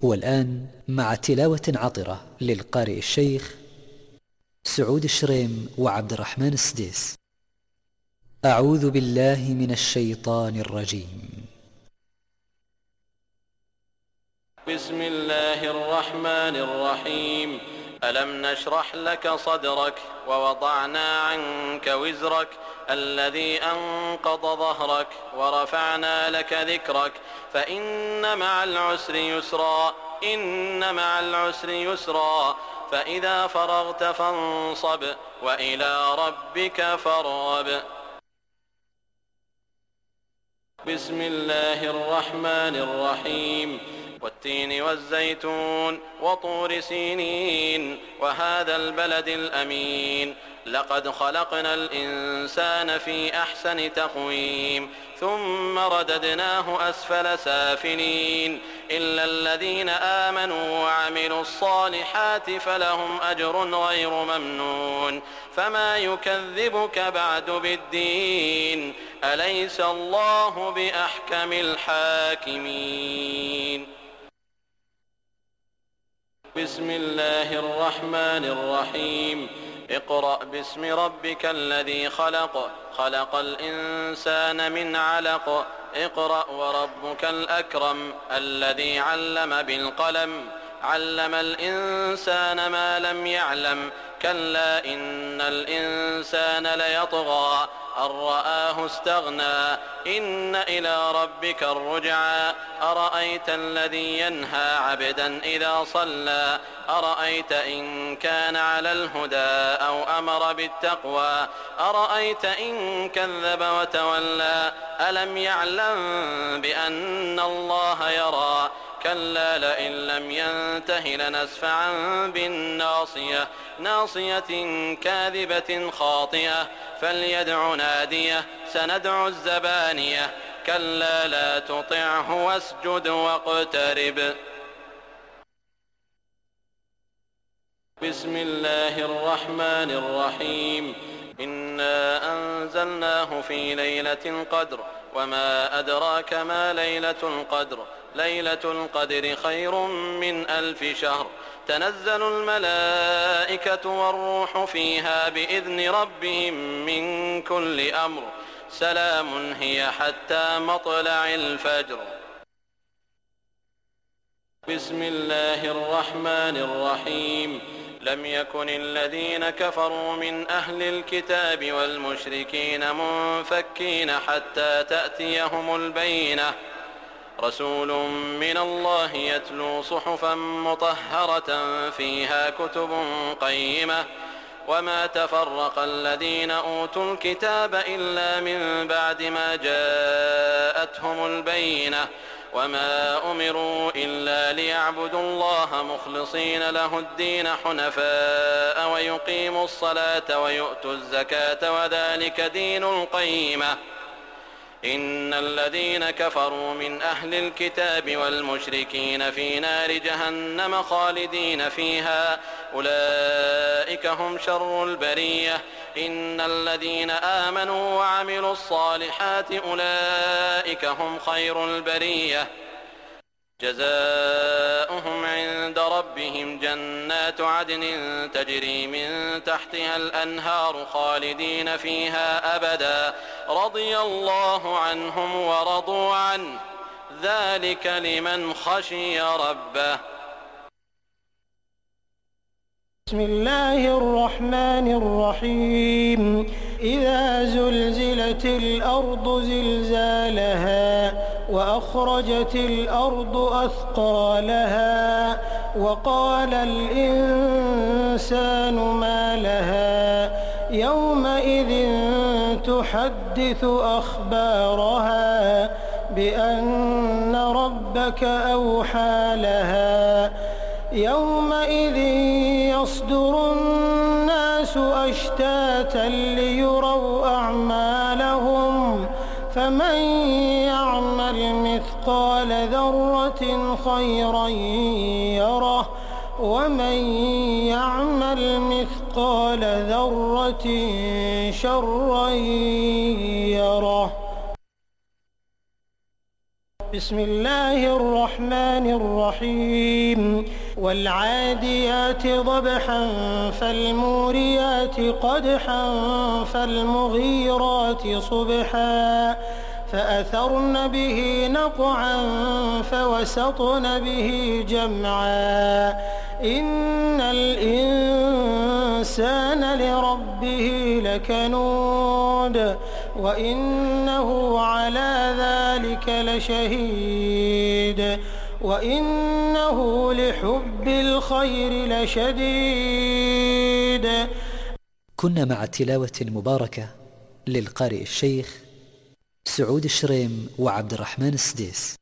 والآن مع تلاوة عطرة للقارئ الشيخ سعود الشريم وعبد الرحمن السديس. أعوذ بالله من الشيطان الرجيم. بسم الله الرحمن الرحيم. ألم نشرح لك صدرك ووضعنا عنك وزرك الذي أنقض ظهرك ورفعنا لك ذكرك فإن مع العسر يسرا إن مع العسر يسرا فإذا فرغت فانصب وإلى ربك فارغب. بسم الله الرحمن الرحيم. والتين والزيتون وطور سينين وهذا البلد الأمين لقد خلقنا الإنسان في أحسن تقويم ثم رددناه أسفل سافلين إلا الذين آمنوا وعملوا الصالحات فلهم أجر غير ممنون فما يكذبك بعد بالدين أليس الله بأحكم الحاكمين. بسم الله الرحمن الرحيم. اقرأ باسم ربك الذي خلق خلق الإنسان من علق اقرأ وربك الأكرم الذي علم بالقلم علم الإنسان ما لم يعلم كلا إن الإنسان ليطغى أن رآه استغنى إن إلى ربك الرجعى أرأيت الذي ينهى عبدا إذا صلى أرأيت إن كان على الهدى أو أمر بالتقوى أرأيت إن كذب وتولى ألم يعلم بأن الله يرى كلا لئن لم ينته لنسفعا بالناصية ناصية كاذبة خاطئة فليدع ناديه سندع الزبانية كلا لا تطعه واسجد واقترب. بسم الله الرحمن الرحيم. إنا أنزلناه في ليلة القدر وما أدراك ما ليلة القدر ليلة القدر خير من 1000 شهر تنزل الملائكة والروح فيها بإذن ربهم من كل أمر سلام هي حتى مطلع الفجر. بسم الله الرحمن الرحيم. لم يكن الذين كفروا من أهل الكتاب والمشركين منفكين حتى تأتيهم البينة رسول من الله يتلو صحفا مطهرة فيها كتب قيمة وما تفرق الذين أوتوا الكتاب إلا من بعد ما جاءتهم البينة وما أمروا إلا ليعبدوا الله مخلصين له الدين حنفاء ويقيموا الصلاة ويؤتوا الزكاة وذلك دين القيمة إن الذين كفروا من أهل الكتاب والمشركين في نار جهنم خالدين فيها أولئك هم شر البرية إن الذين آمنوا وعملوا الصالحات أولئك هم خير البرية جزاؤهم عند ربهم جنات عدن تجري من تحتها الأنهار خالدين فيها أبدا رضي الله عنهم ورضوا عنه ذلك لمن خشي ربه. بسم الله الرحمن الرحيم. إذا زلزلت الأرض زلزالها وأخرجت الأرض أثقالها وقال الإنسان ما لها يومئذ تحدث أخبارها بأن ربك أوحى لها يومئذ يصدر الناس أشتاتا ليروا أعمالهم فمن يعمل مثقال ذرة خيرا يره ومن يعمل مثقال ذرة شرا يره. بسم الله الرحمن الرحيم والعاديات ضبحا فالموريات قدحا فالمغيرات صبحا فأثرن به نقعا فوسطن به جمعا إن الإنسان لربه لكنود وإنه على ذلك لشهيد وإنه لحب الخير لشديد. كنا مع التلاوة المباركة للقارئ الشيخ سعود الشريم وعبد الرحمن السديس.